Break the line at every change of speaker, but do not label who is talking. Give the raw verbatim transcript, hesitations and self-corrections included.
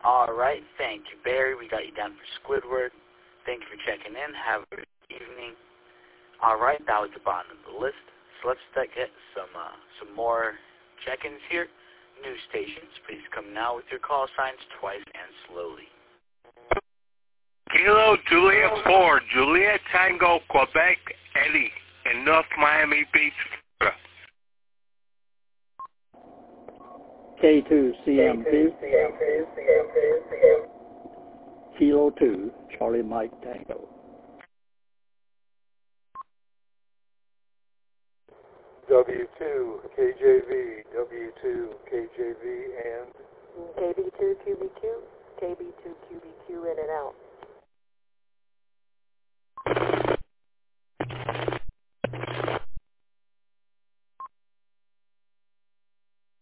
All right, thank you, Barry. We got you down for Squidward. Thank you for checking in. Have a good evening. All right, that was the bottom of the list. So let's get some uh, some more check-ins here. News stations, please come now with your call signs twice and slowly.
Kilo Juliet four, Juliet Tango, Quebec, Eddie, in North Miami Beach, Florida.
K two C M P, Kilo two, Charlie Mike Tango.
W two, K J V, W two, K J V, and
K B two, Q B Q, K B two, Q B Q, in and out.